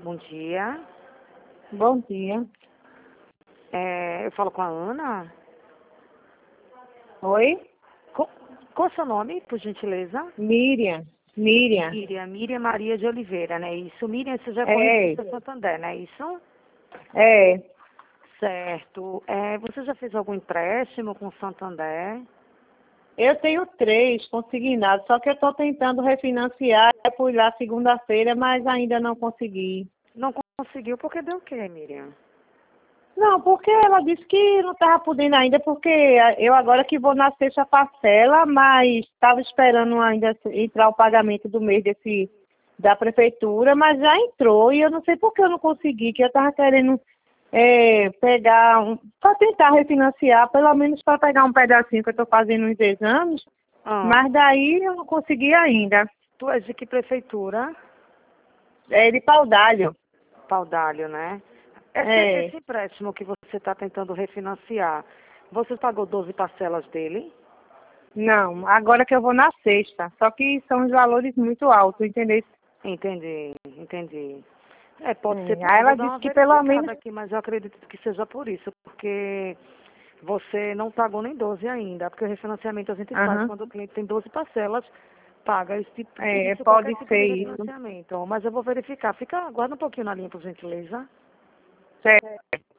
Bom dia. Bom dia. Eu falo com a Ana. Oi? Qual é o seu nome, por gentileza? Miriam. Miriam Maria de Oliveira, né? Isso. Miriam, você já é correspondente do Santander, não é isso? É. Certo. Você já fez algum empréstimo com o Santander? Eu tenho 3 consignados, só que eu estou tentando refinanciar. Eu fui lá segunda-feira, mas ainda não consegui. Não conseguiu porque deu o quê, Miriam? Não, porque ela disse que não estava podendo ainda, porque eu agora que vou na 6ª parcela, mas estava esperando ainda entrar o pagamento do mês da prefeitura, mas já entrou e eu não sei por que eu não consegui, que eu estava querendo pegar, para tentar refinanciar, pelo menos para pegar um pedacinho que eu estou fazendo uns exames, mas daí eu não consegui ainda. Tu és de que prefeitura? É de Paudalho. Paudalho, né? Esse empréstimo que você está tentando refinanciar, você pagou 12 parcelas dele? Não, agora que eu vou na 6ª, só que são os valores muito altos, entendeu? Entendi. Pode ser por Aí ela dar disse uma que pelo verificada menos... aqui, mas eu acredito que seja por isso, porque você não pagou nem 12 ainda, porque o refinanciamento a gente faz quando o cliente tem 12 parcelas, paga esse tipo, qualquer pode tipo ser de isso. refinanciamento. Mas eu vou verificar. Aguarda um pouquinho na linha, por gentileza. Certo.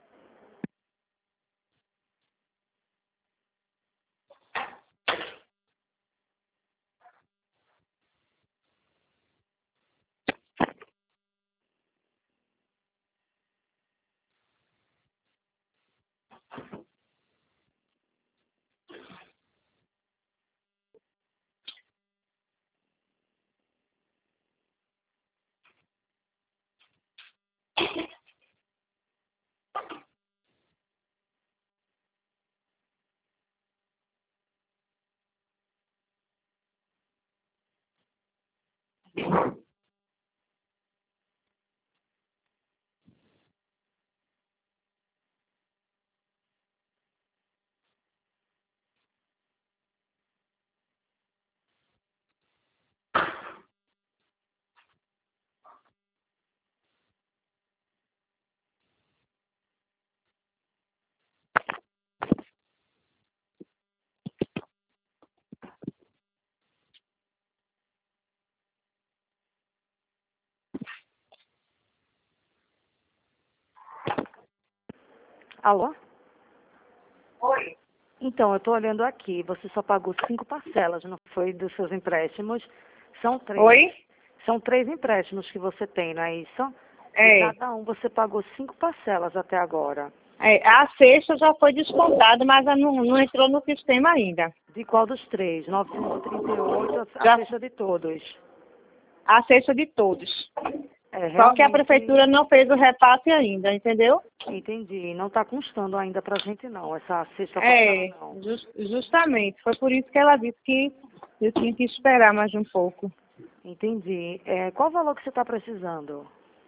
Alô? Oi. Então, eu estou olhando aqui, você só pagou 5 parcelas, não foi, dos seus empréstimos? São 3. Oi? São 3 empréstimos que você tem, não é isso? É. E cada um você pagou 5 parcelas até agora. A 6ª já foi descontada, mas não entrou no sistema ainda. De qual dos 3? 938, a Já, sexta de todos. a 6ª de todos. Só que a Realmente, prefeitura não fez o repasse ainda, entendeu? entendi. Não está constando ainda para a gente não, essa sexta parcela não. Justamente. Foi por isso que ela disse que eu tinha que esperar mais um pouco. Entendi. Qual o valor que você está precisando?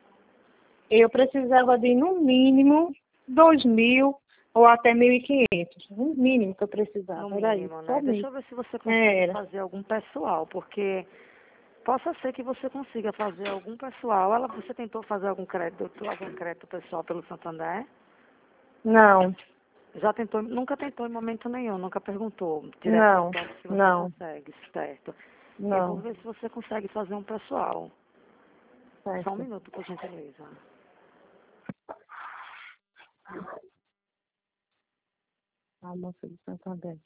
Eu precisava de, no mínimo, 2.000 ou até 1.500. O mínimo que eu precisava. No Era mínimo, isso. né? Somente. Deixa eu ver se você consegue fazer algum pessoal, porque possa ser que você consiga fazer algum pessoal. Você tentou fazer algum crédito pessoal pelo Santander? Não. Já tentou, nunca tentou em momento nenhum, nunca perguntou direto ao Não. banco se você Não. consegue, certo? Eu vou Não. ver se você consegue fazer um pessoal. Só um Certo. minuto, por gentileza. A moça de Santander.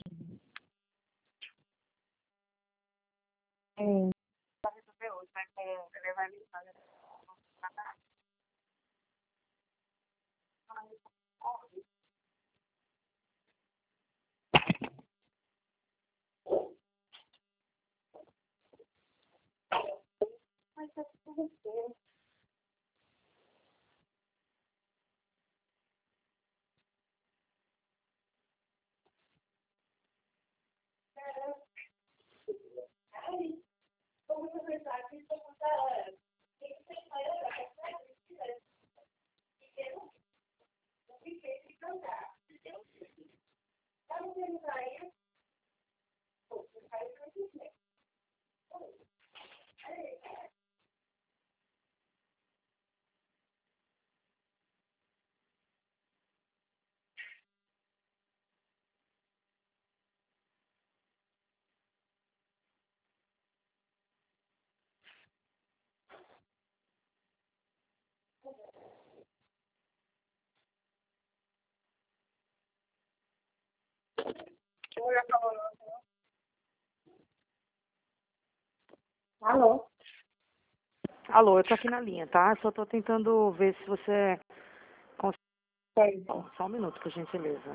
Alô? Alô, eu tô aqui na linha, tá? Só tô tentando ver se você consegue. Sei. Só um minuto, por gentileza.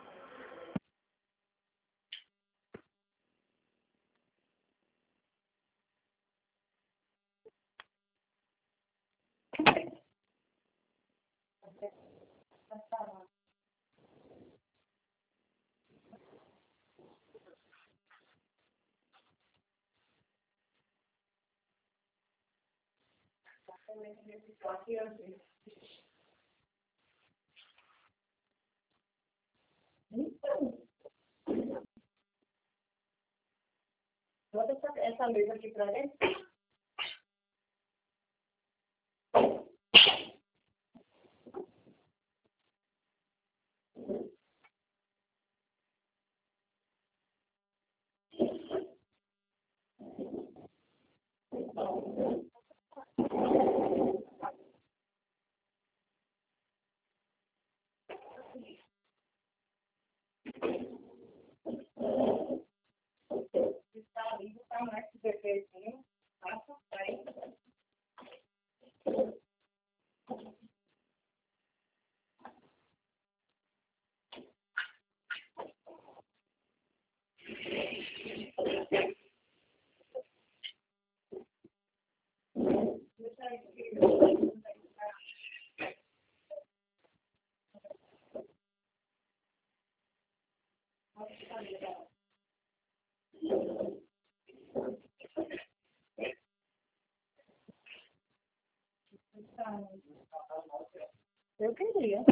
Bota essa mesa aqui pra dentro. Está ali, tá mais que perfeitinho. Passa, aí. Eu queria.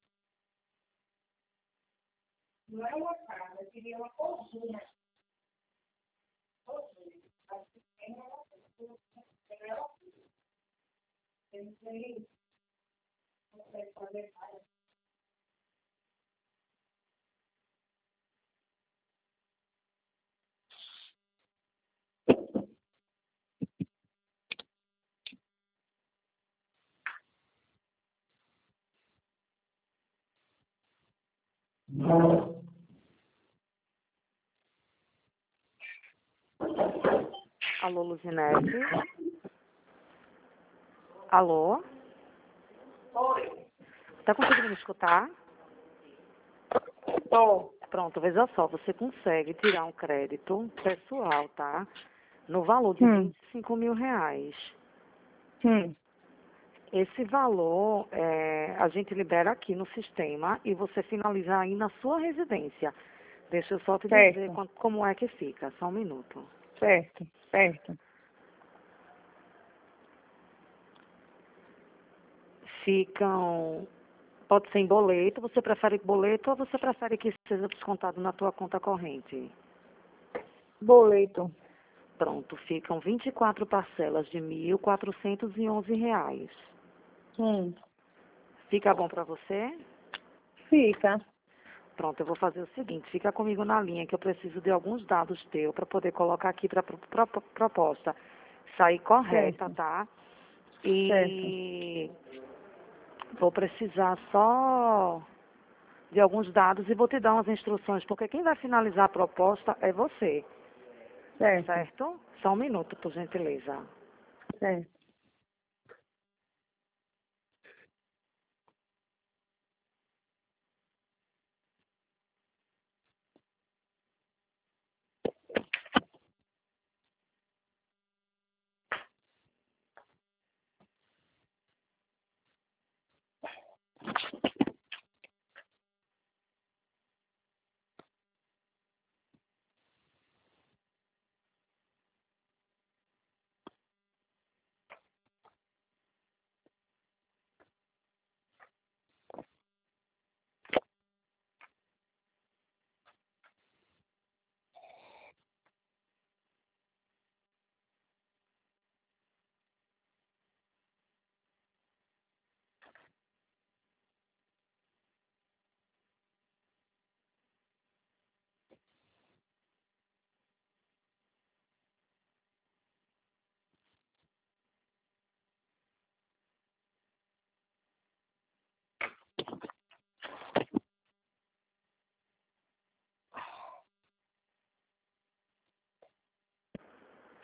Não é uma casa, eu queria uma cozinha. Alô, Luzinete? Alô? Oi. Tá conseguindo me escutar? Tô. Pronto, veja só, você consegue tirar um crédito pessoal, tá? No valor de Hum. R$ 25.000. Hum. Esse valor a gente libera aqui no sistema e você finaliza aí na sua residência. Deixa eu só te dizer Certo. como é que fica. Só um minuto. Certo. Certo. Ficam. Pode ser em boleto. Você prefere boleto ou você prefere que seja descontado na tua conta corrente? Boleto. Pronto, ficam 24 parcelas de R$ 1.411. Hum. Fica bom para você? Fica. Pronto, eu vou fazer o seguinte, fica comigo na linha que eu preciso de alguns dados teus para poder colocar aqui para proposta sair correta, Certo. tá? Certo. E vou precisar só de alguns dados e vou te dar umas instruções, porque quem vai finalizar a proposta é você, Certo. certo? Só um minuto, por gentileza. Certo.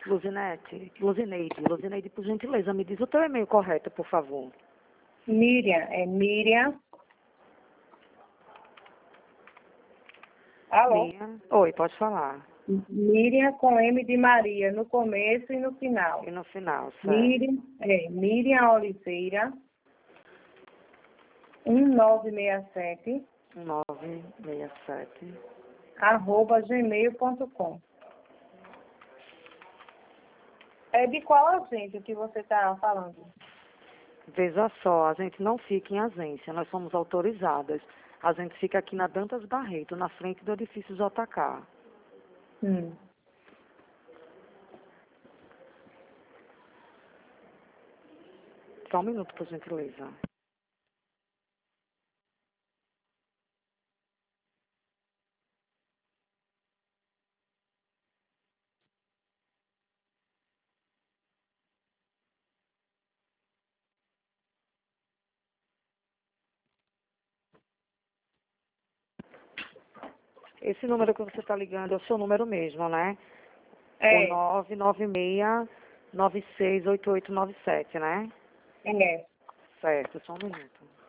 Luzineide, por gentileza, me diz o teu e-mail correto, por favor. Miriam, Miriam. Alô? Oi, pode falar. Miriam com M de Maria, no começo e no final. E no final, certo. Miriam Oliveira, 1967, 1967, @gmail.com. É de qual agente que você está falando? Veja só, a gente não fica em agência, nós somos autorizadas. A gente fica aqui na Dantas Barreto, na frente do edifício JK. Só um minuto, por gentileza. Esse número que você está ligando é o seu número mesmo, né? É. O 996-968897, né? É. Certo, só um minuto.